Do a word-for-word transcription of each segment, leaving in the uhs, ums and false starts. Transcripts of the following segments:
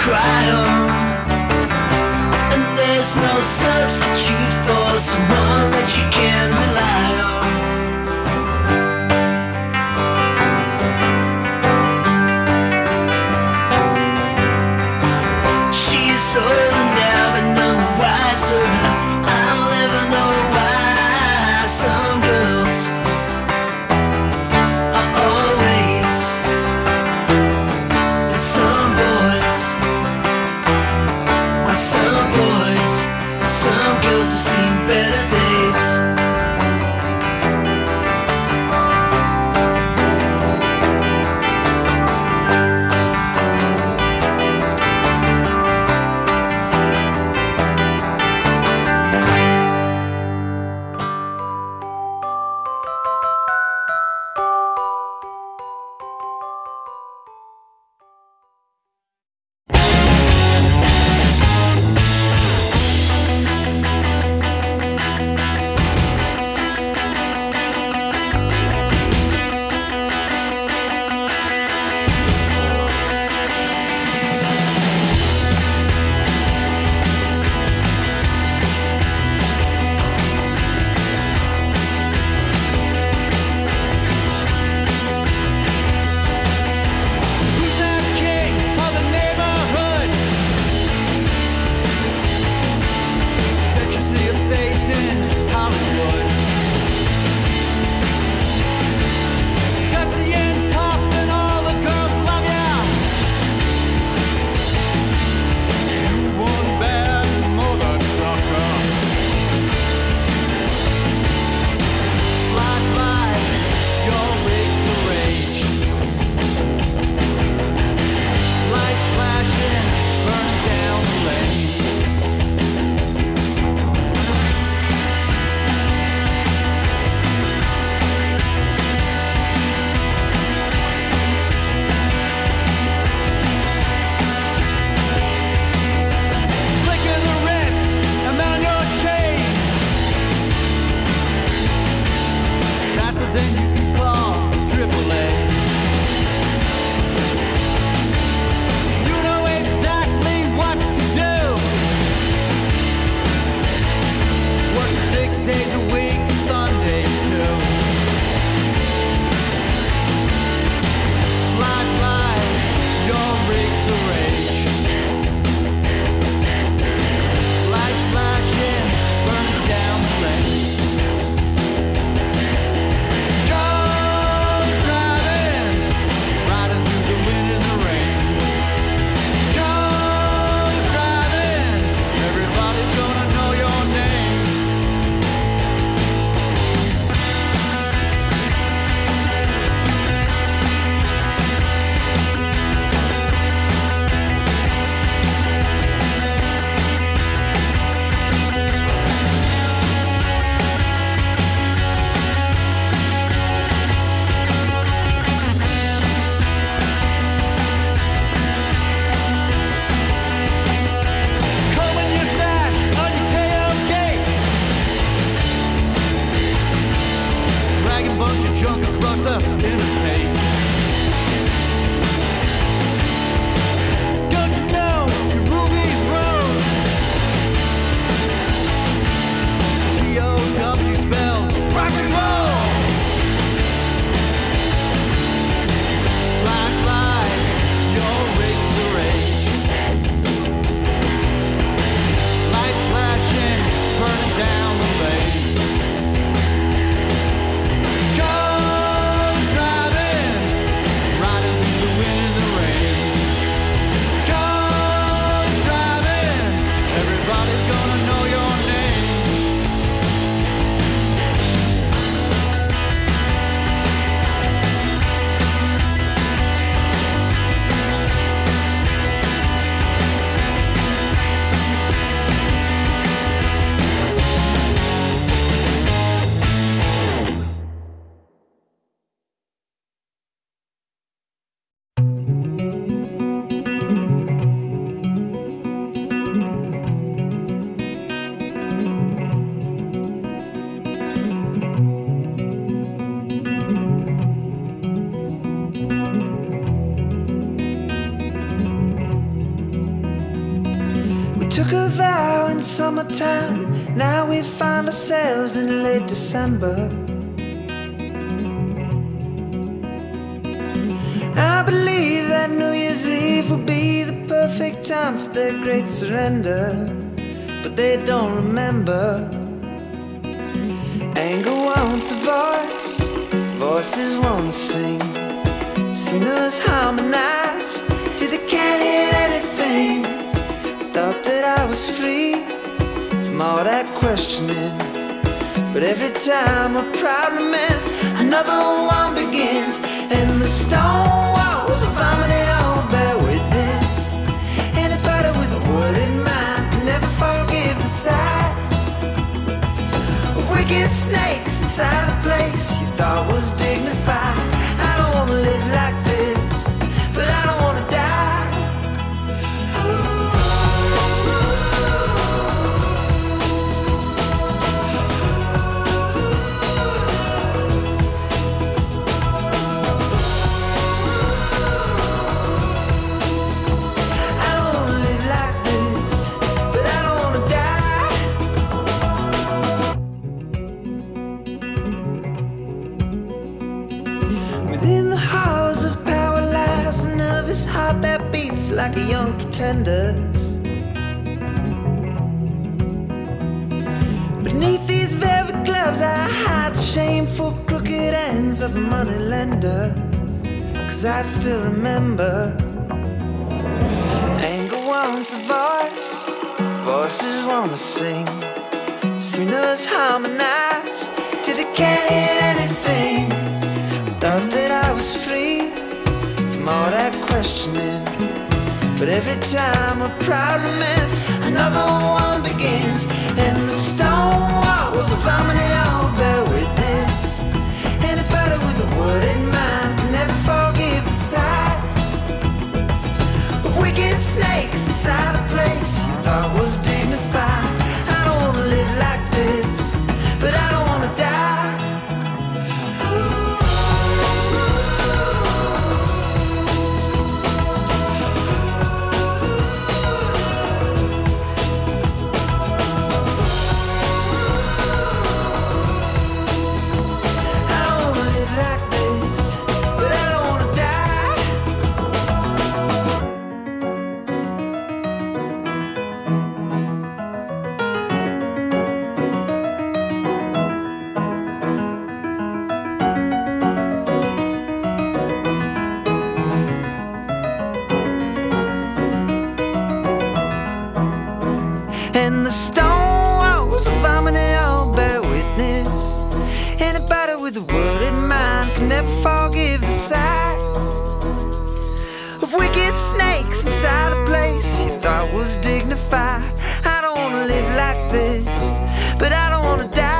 cry on. And there's no substitute for someone that you can rely on. She's older now but none the wiser. I'll never know why some girls are always with some boys, while some boys are some took a vow in summertime. Now we find ourselves in late December. I believe that New Year's Eve will be the perfect time for their great surrender, but they don't remember. Anger wants a voice, voices want to sing. Singers harmonize till they can't hear anything. Thought that I was free from all that questioning, but every time a problem ends, another one begins. And the stone walls of harmony all bear witness. Anybody with a word in mind can never forgive the sight of wicked snakes inside a place you thought was dignified. I don't wanna live like this, but I don't wanna die. Heart that beats like a young pretender's. Beneath these velvet gloves I hide the shameful crooked ends of a money lender. Cause I still remember. Anger wants a voice, voices wanna sing. Singers harmonize till they can't hear anything. Thought that I was free from all that questioning, but every time a problem ends, another one begins. And the stone walls of harmony all bear witness. Anybody with a word in mind can never forgive the sight of wicked snakes inside a place you thought was dignified. I don't wanna live like this, but I don't wanna die. And the stone walls of harmony all bear witness. Anybody with a word in mind can never forgive the sight of wicked snakes inside a place you thought was dignified. I don't wanna live like this, but I don't wanna die.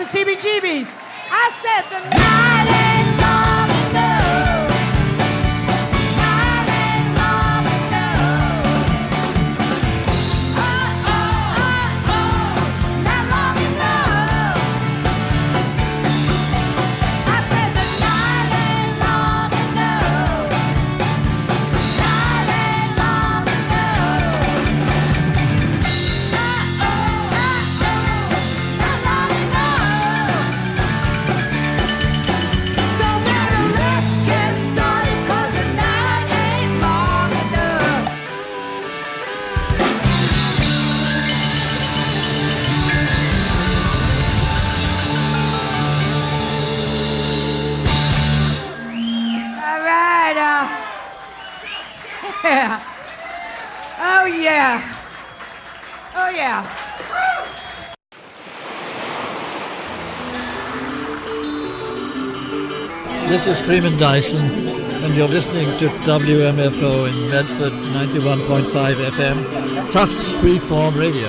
for C B G B's. I said the night ain't long enough. Night ain't long enough. Oh, oh, oh, oh, not long enough. I said the night ain't long enough. Night ain't long enough. Oh, oh, oh, oh, not long enough. So baby, let's get started, 'cause the night ain't long enough. All right, uh, yeah. Oh yeah. Oh yeah. This is Freeman Dyson, and you're listening to W M F O in Medford, ninety-one point five F M, Tufts Freeform Radio.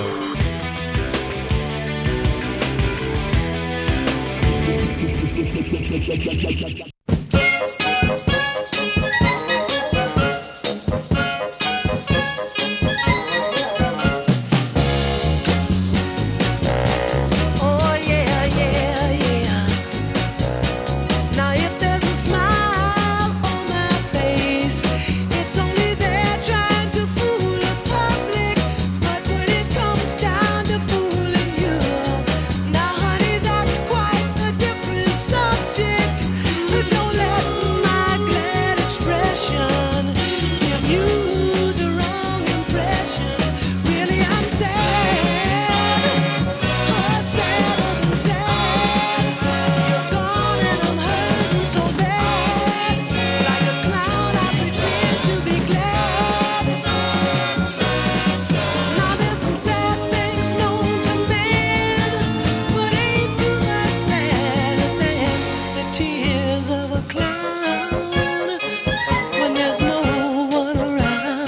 Oh yeah, yeah, yeah. Now if there's a smile on my face, it's only there trying to fool the public. But when it comes down to fooling you, now honey, that's quite a different subject. Don't let my glad expression give you the wrong impression. Really, I'm sad. Oh, sadder than sad. You're gone and I'm hurting so bad. Like a clown, I pretend to be glad. Now there's some sad things known to men, but ain't too much sadder than the tears of a clown when there's no one around.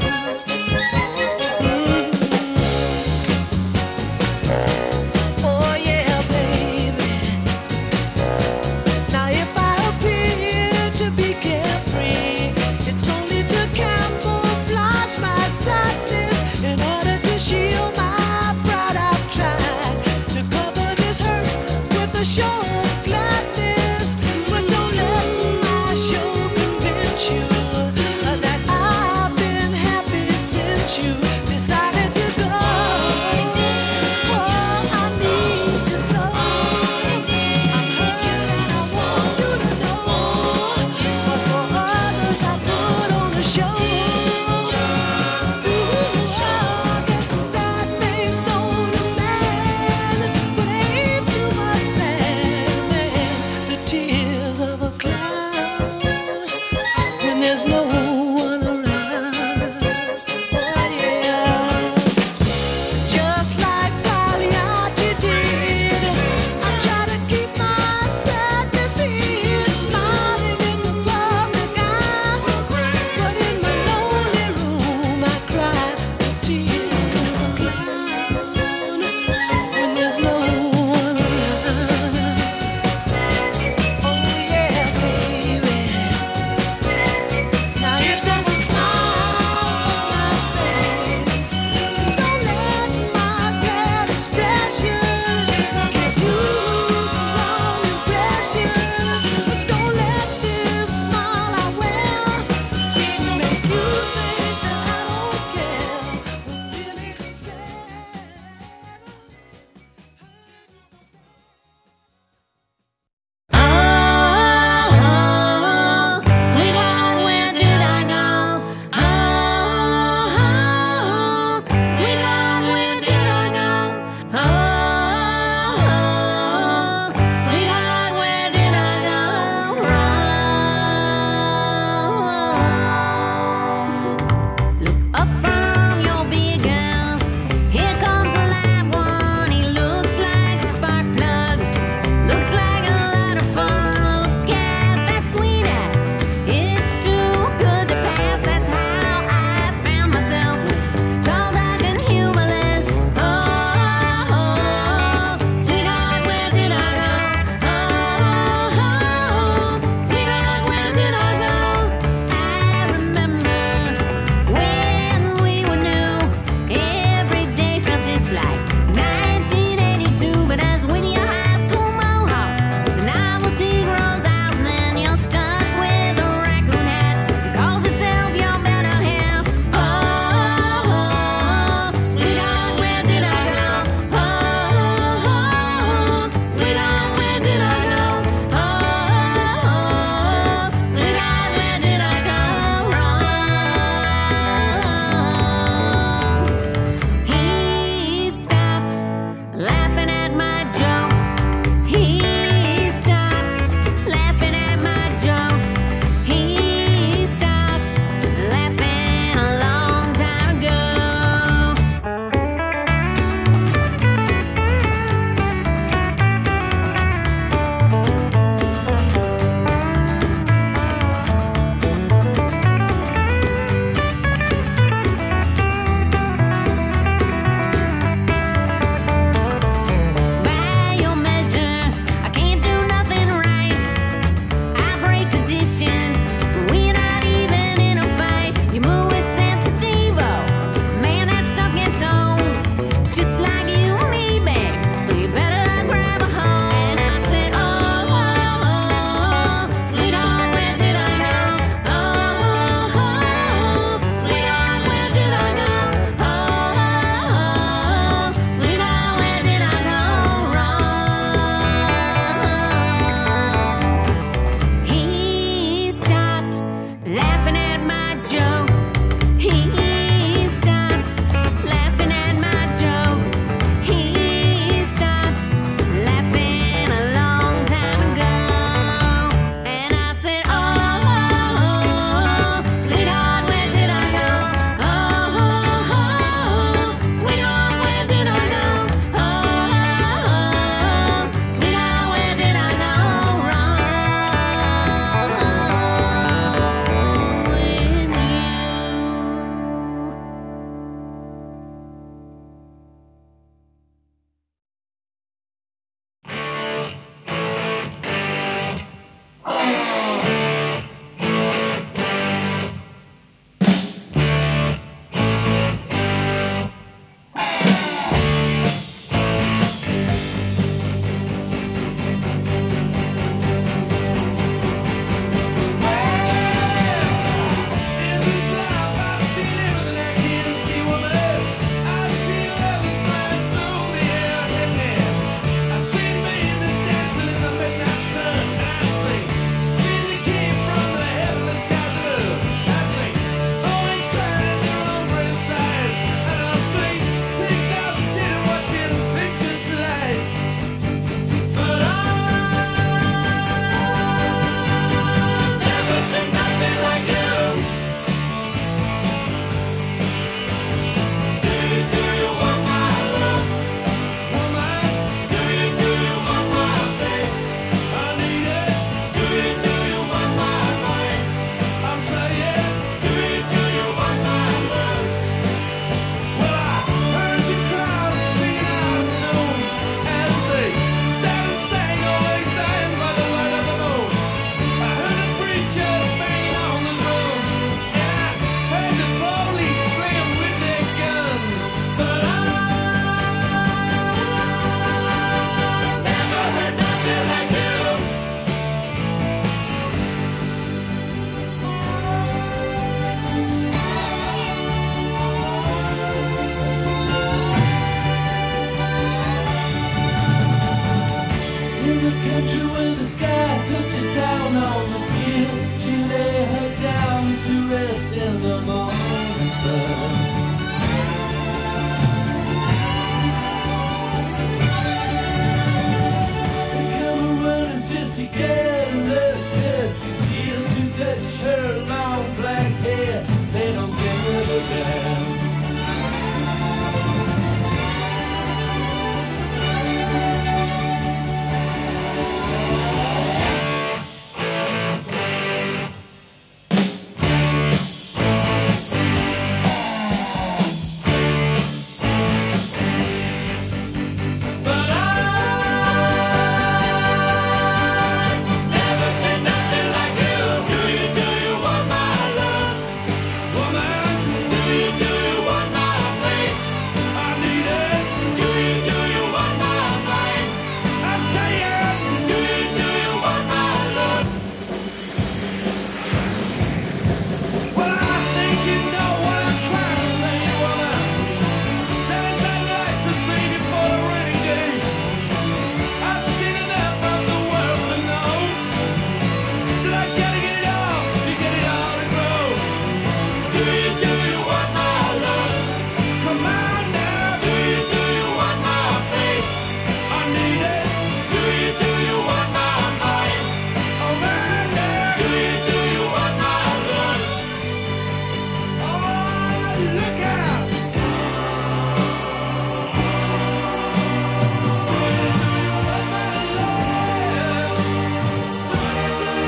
Oh yeah, baby. Now if I appear to be carefree, it's only to camouflage my sadness. In order to shield my pride, I've tried to cover this hurt with a show of gladness. But don't let my show convince you that I've been happy since you decided to go. Oh, I need you so. I'm hurt and I want you to know. But for others I put on the show. Ooh, there's some sad things known to man, but ain't too much sad than the tears of a clown when there's no one around. Oh yeah. Just like Pagliacci did, I try to keep my sadness hid, smiling in the public eye. But in my lonely room, I cry the tears of a clown when there's no one around. Oh yeah, baby. Now laughing at my jokes. He stopped laughing at my jokes. He stopped laughing a long time ago. And I said, oh, sweetheart, where did I go? Oh, sweetheart, where did I go? Oh, sweetheart, where did I go wrong with you? In this life, I've seen everything I can see, woman. I've seen lovers flying through the air, yeah. I've seen millions dancing in the midnight sun, and I've seen dreams that came from the heavenly skies above. I've seen falling crying at their own great sides, and I've seen things I've seen watching pictures lights. But I've never seen nothing like you. Do you, do you want my love? Woman, do you, do you want my face? I need it. Do you, do you want my mind? I'm saying, do you, do you want my love? Well, I heard the crowd singing out of tune as they sat and sang, always sang by the light of the moon. I heard the preachers banging on the drums, and I heard the police playing with their guns. But I never heard nothing like you. In the country where the sky touches down on the field, she lay her down to rest in the morning sun. They come running just to get a little kiss, to feel, to touch her long black hair. They don't give a damn. But I never seen nothing like you. Do you, do you want my love? Woman, do you, do you want my face? I need it. Do you, do you want my mind? I'm saying, do you, do you want my love? Well, I think you know what I'm trying to say, woman. That is, I'd like to see before the rainy day. I've seen enough of the world to know that I gotta get it all to get it all to grow. Do you, do you want my love? Come on now. Do you, do you want my face? I need it. Do you, do you want my mind? Oh man, yeah. Do you, do you want my love? Oh, look out. Do you, do you want my love? Do you, do you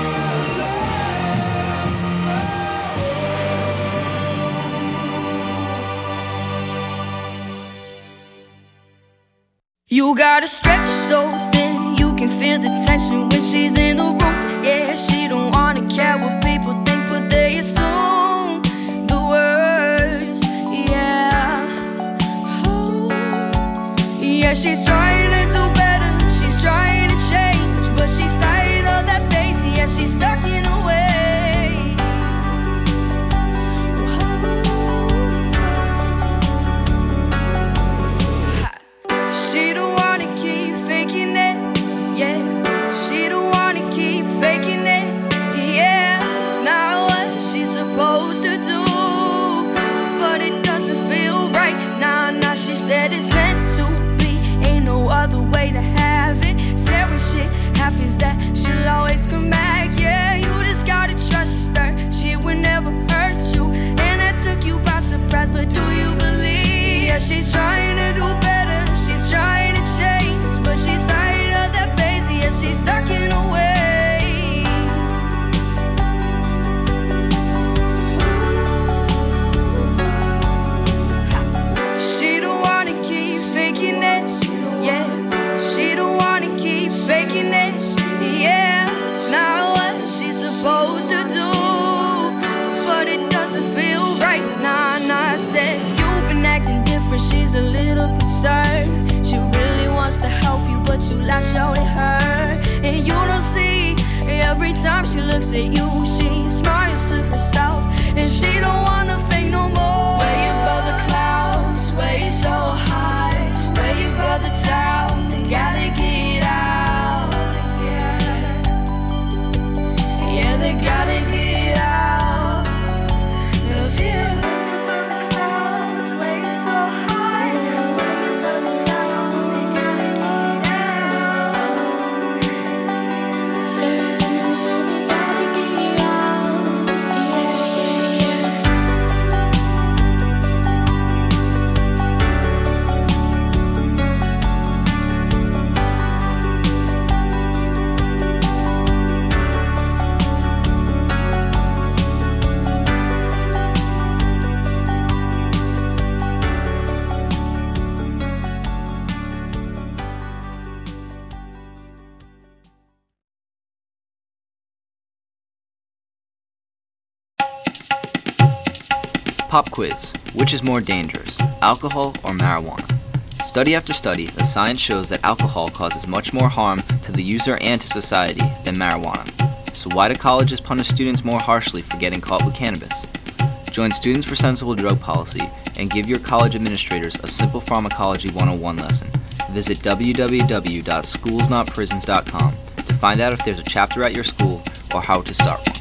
You gotta stretch so thin, you can feel the tension when she's in the room. Yeah, she don't wanna care what people think, but they assume the worst. Yeah, oh. Yeah, she's trying to do better, she's trying to change, but she's tired of that face. Yeah, she's stuck in her ways. She don't wanna keep faking it, yeah. She don't wanna keep faking it, yeah. It's not surely hurt. And you don't see, every time she looks at you, she smiles to herself, and she don't wanna think no more. Way above the clouds, way so high, way above the town, you gotta get out. Yeah, yeah, they gotta get out of here. Way so high, way above the town, you gotta get out. You gotta get out. Yeah, yeah, yeah. Pop quiz. Which is more dangerous, alcohol or marijuana? Study after study, the science shows that alcohol causes much more harm to the user and to society than marijuana. So why do colleges punish students more harshly for getting caught with cannabis? Join Students for Sensible Drug Policy and give your college administrators a simple pharmacology one oh one lesson. Visit w w w dot schools not prisons dot com to find out if there's a chapter at your school or how to start one.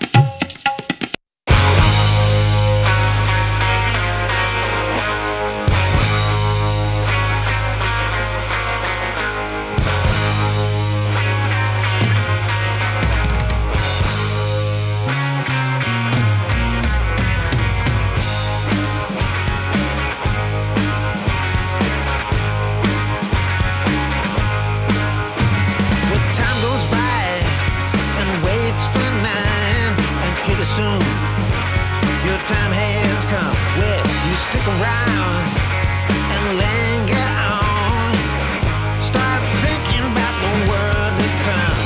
Well, time goes by and waits for nine, and pretty soon your time has come. Well, you stick around and linger on. Start thinking about the world to come.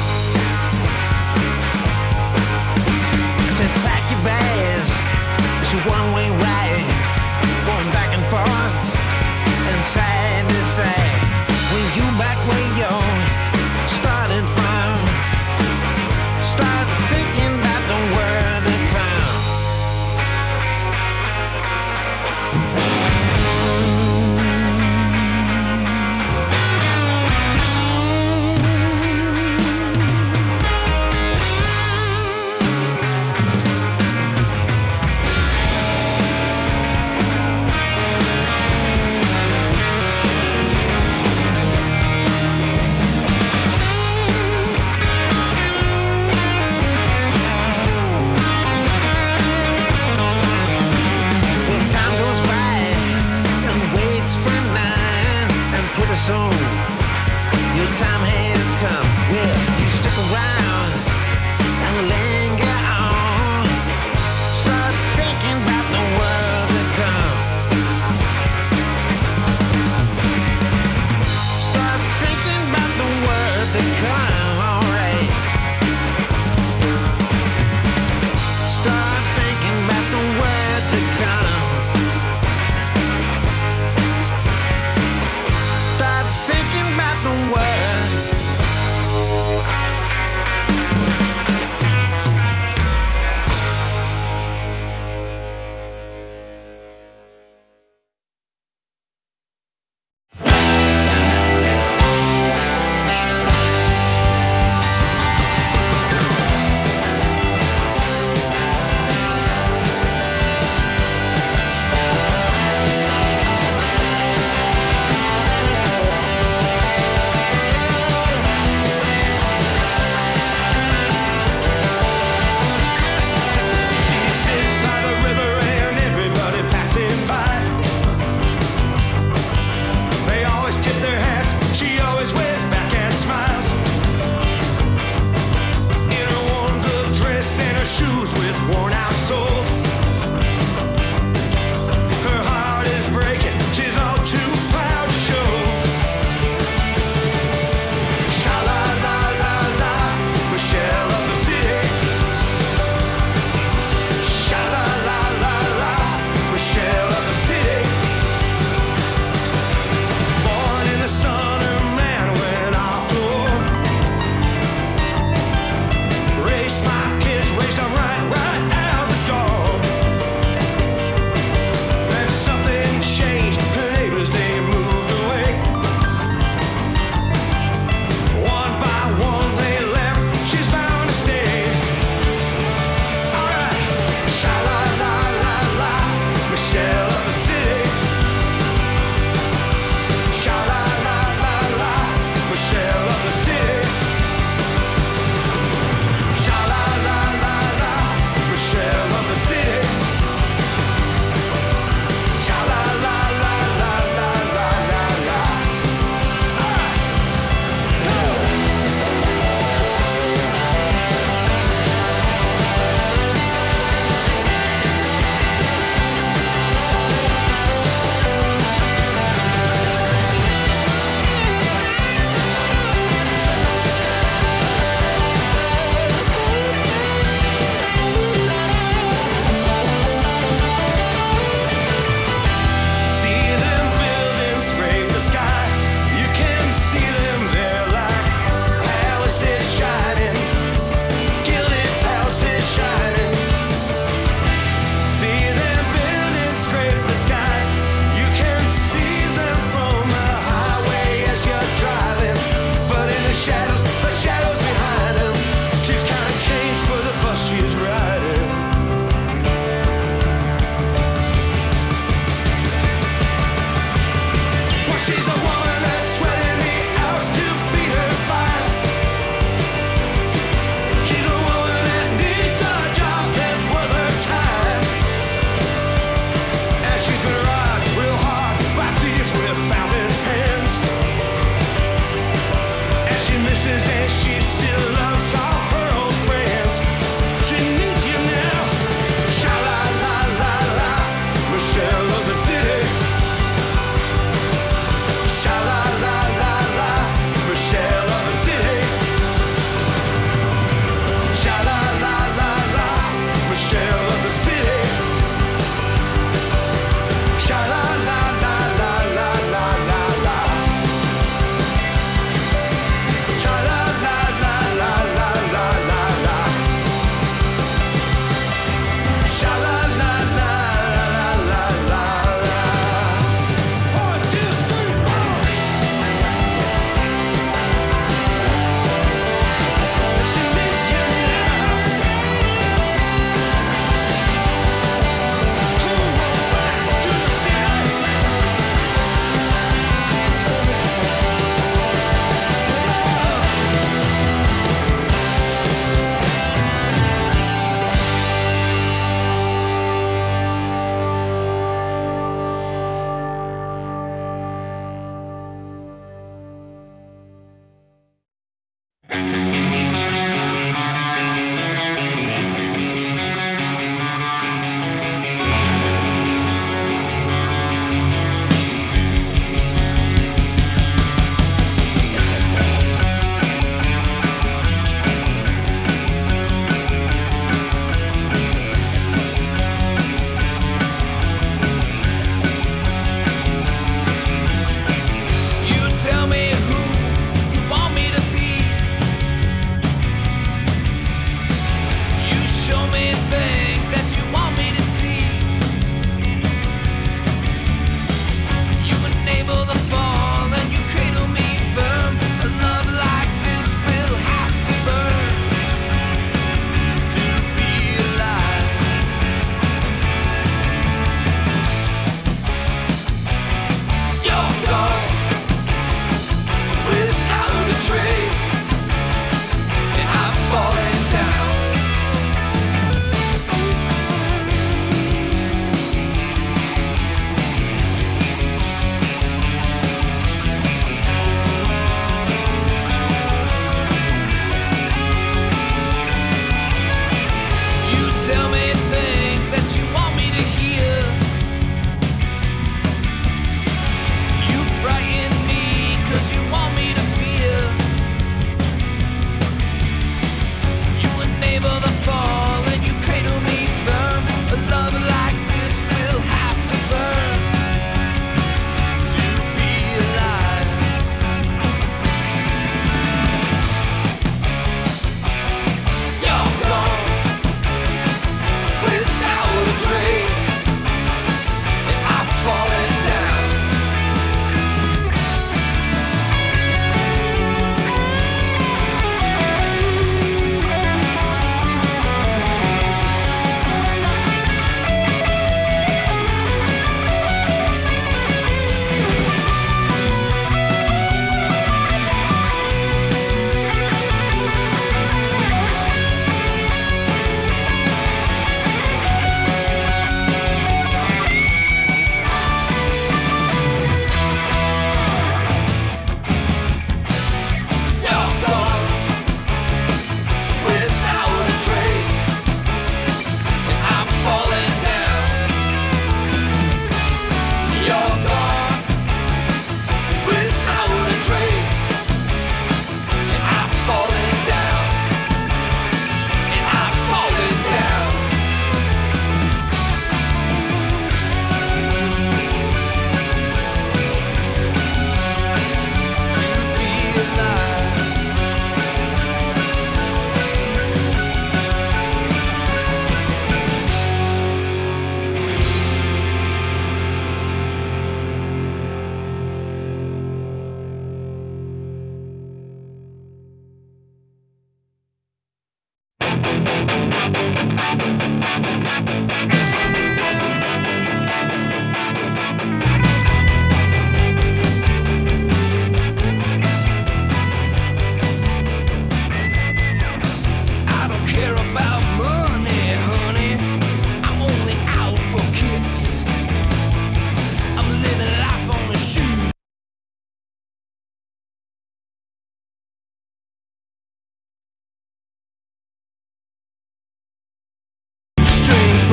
I said, pack your bags. It's a one-way ride, going back and forth and side to side. When you back where you're starting from, start thinking about the world to come.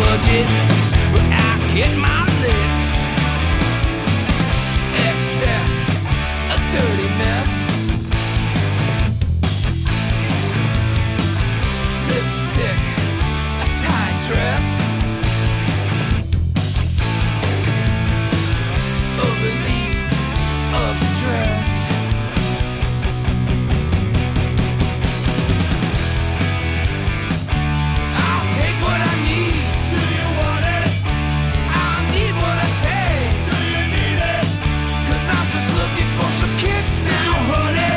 budget, but I get my licks. Excess, a dirty mess. Lipstick, a tight dress. A relief of stress. I'll take what I need. Do you want it? I need what I take. Do you need it? 'Cause I'm just looking for some kicks now, honey.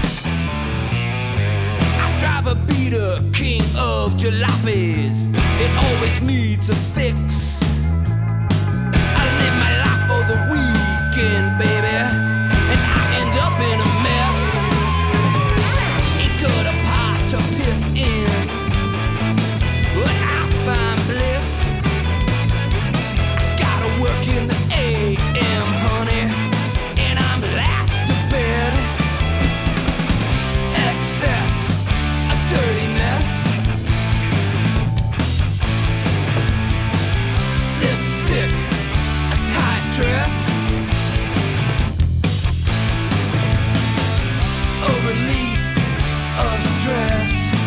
I drive a beater, king of jalopies. It always needs a fix. I live my life for the weekend, baby, and I end up in a mess. Ain't got a pot to piss in, but I find bliss. I gotta work in the A M, honey, and I'm last to bed. Excess, a dirty mess. Lipstick, a tight dress. A relief of stress.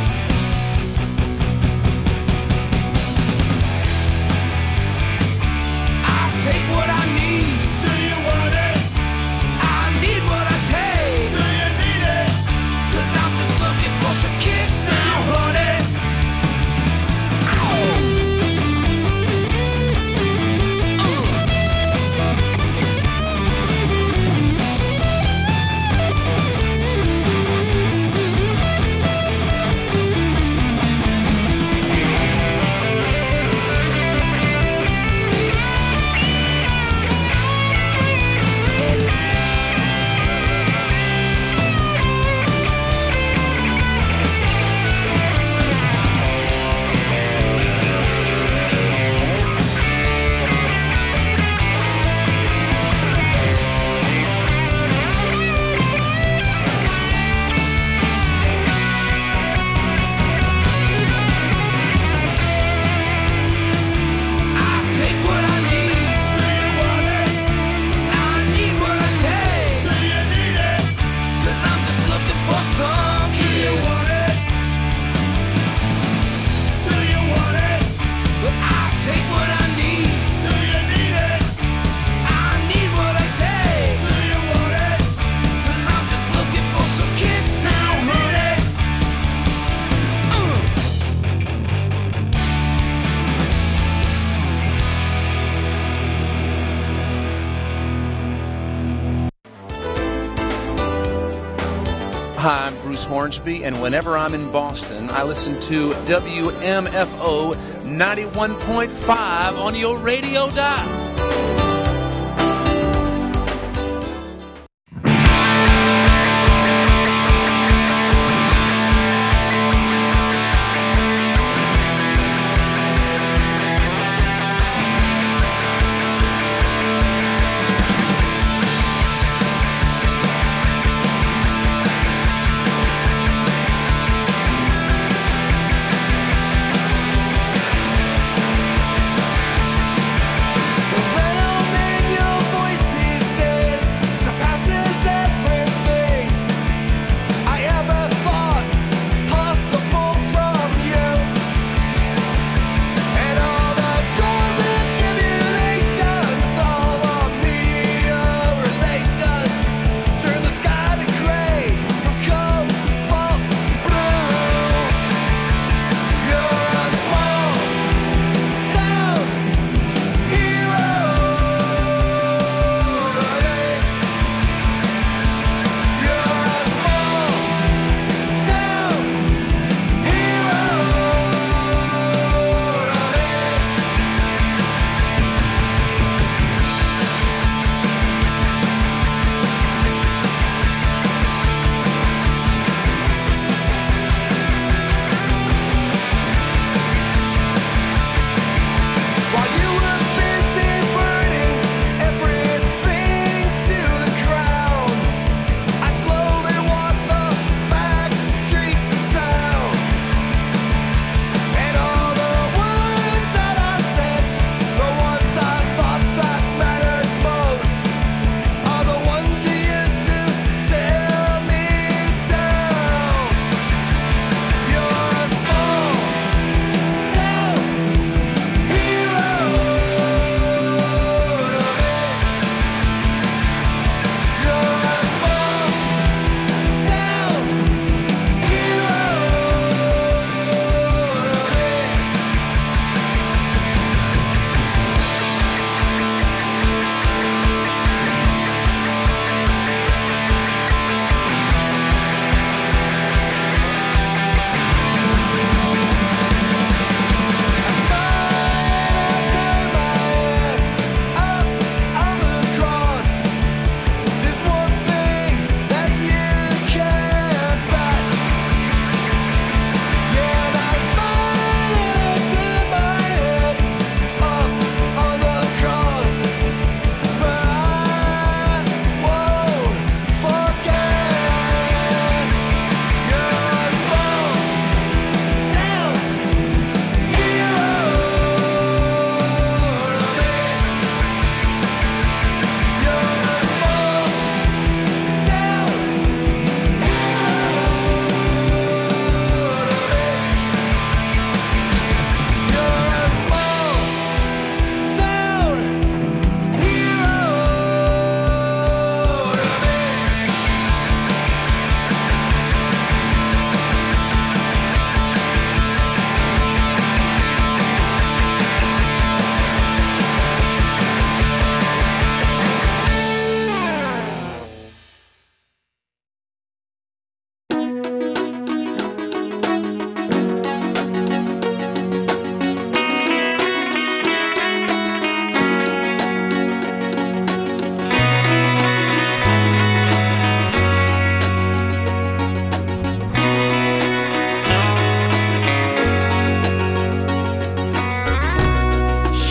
I'll take what I need. Do you want it? I need what I take. Do you need it? 'Cause I'm just looking for some kicks now, honey. Ow. I'll take what I need. Do you want it? I need what I take. Do you need it? 'Cause I'm just looking for some kicks. Do you want it? Do you want it? But I'll take what I need. Do you need it? I need what I take. Do you want it? 'Cause I'm just looking for some kicks now, honey. Uh. Hi, I'm Bruce Hornsby, and whenever I'm in Boston, I listen to W M F O ninety-one point five on your radio dial. The veil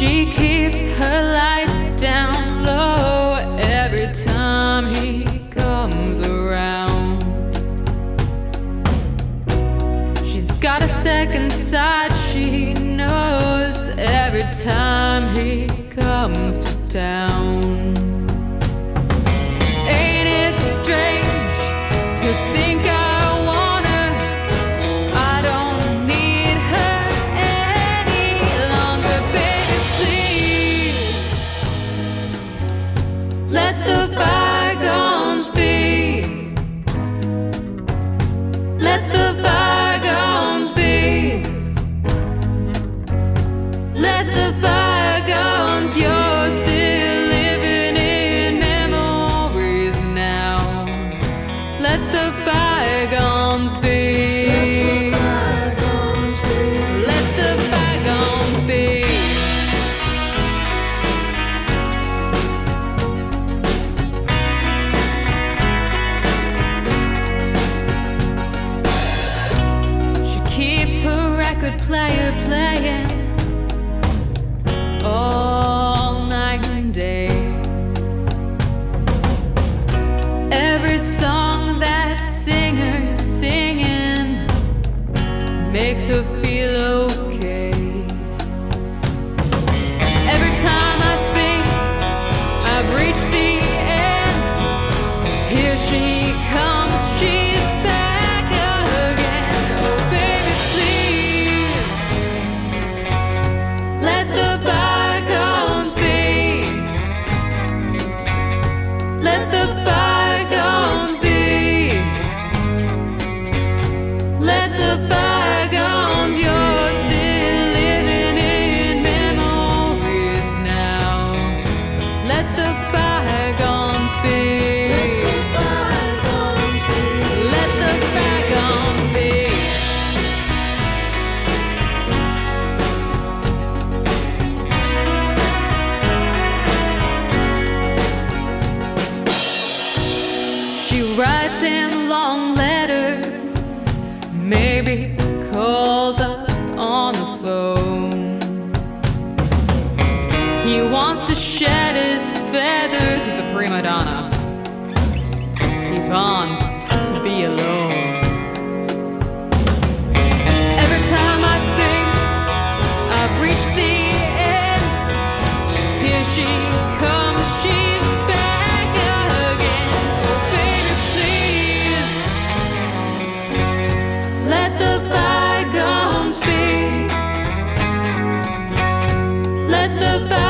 She keeps her lights down low every time he comes around. She's got a second side, she knows, every time he comes to town. Ain't it strange to think I want her? I don't need her any longer, baby, please. Let the bygones be. Let the bygones be. Let the bygones, you're still living in memories now. Let the bygones be. Let the bygones be. She keeps her record player playing all night and day. Every song that singer's singing makes her feel okay. Every time I think I've reached the end, here she comes, she's back again. Oh baby, please, let the bygones be. Let the bygones be. Let the bygones, you're still living in memories now. Let the bygones be. Let the bygones be. She writes in long letters, maybe calls us on the phone. He wants to shed his feathers, he's a prima donna. He wants to be alone. Every time I think I've reached the end, here she comes, she's back again. Oh baby, please, let the bygones be. Let the bygones